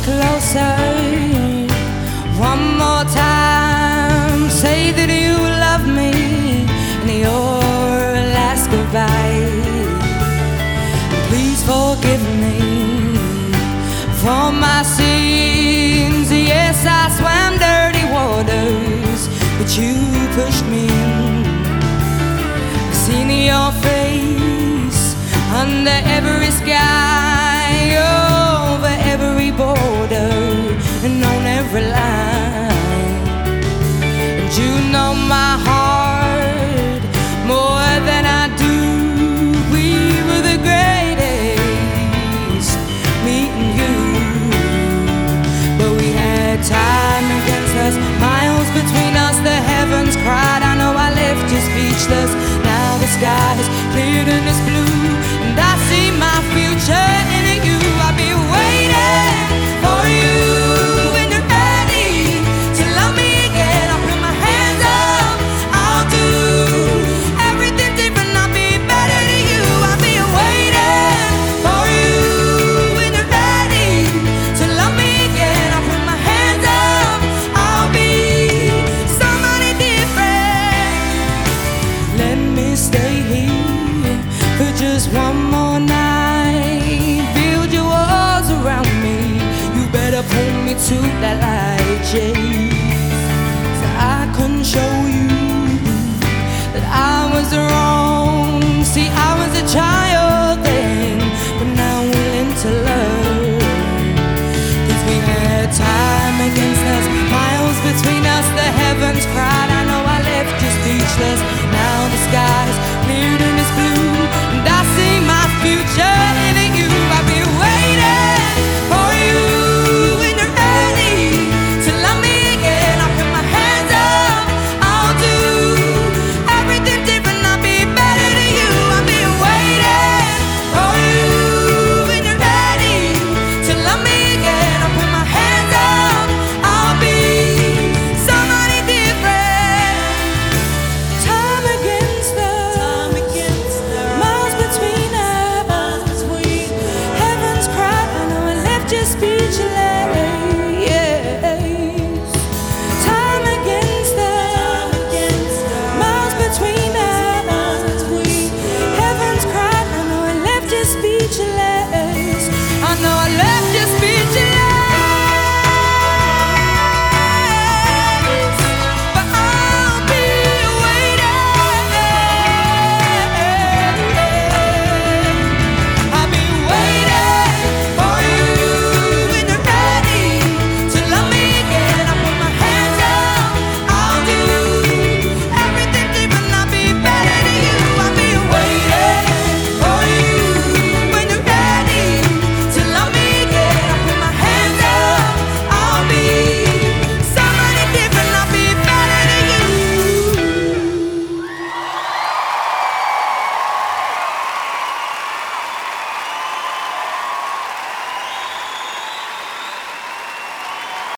closer one more time. Say that you love me and your last goodbye. Please forgive me for my sins. Yes, I swam dirty waters, but you pushed me in. I've seen your face under every sky, over every border and on every line. And you know my heart more than I do. We were the greatest, meeting you, but we had time against us, miles between us. The heavens cried. I know I left you speechless. Now the sky is cleared and it's blue, and I see my future in you. I'll be waiting for you when you're ready to love me again. I'll put my hands up, I'll do everything different. I'll be better to you. I'll be waiting for you when you're ready to love me again. I'll put my hands up, I'll be somebody different. Let me stay here for just one more night. Build your walls around me. You better pull me to that light, Chase, so I can show you that I was wrong. See, I was a child then, but now I'm willing to learn. 'Cause we had time against us, miles between us. The heavens cried. I know I left you speechless. Now the sky's cleared and